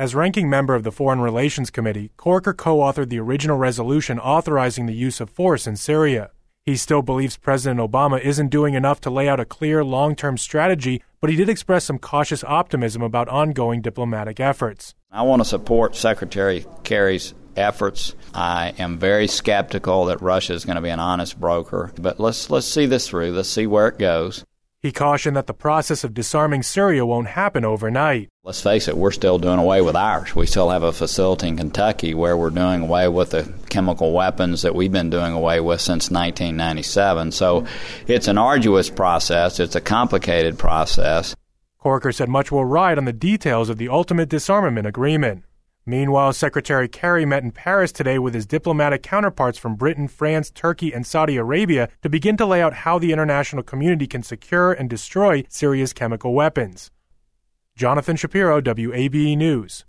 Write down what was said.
As ranking member of the Foreign Relations Committee, Corker co-authored the original resolution authorizing the use of force in Syria. He still believes President Obama isn't doing enough to lay out a clear long-term strategy, but he did express some cautious optimism about ongoing diplomatic efforts. I want to support Secretary Kerry's efforts. I am very skeptical that Russia is going to be an honest broker, but let's see this through. Let's see where it goes. He cautioned that the process of disarming Syria won't happen overnight. Let's face it, we're still doing away with ours. We still have a facility in Kentucky where we're doing away with the chemical weapons that we've been doing away with since 1997. So it's an arduous process. It's a complicated process. Corker said much will ride on the details of the ultimate disarmament agreement. Meanwhile, Secretary Kerry met in Paris today with his diplomatic counterparts from Britain, France, Turkey, and Saudi Arabia to begin to lay out how the international community can secure and destroy Syria's chemical weapons. Jonathan Shapiro, WABE News.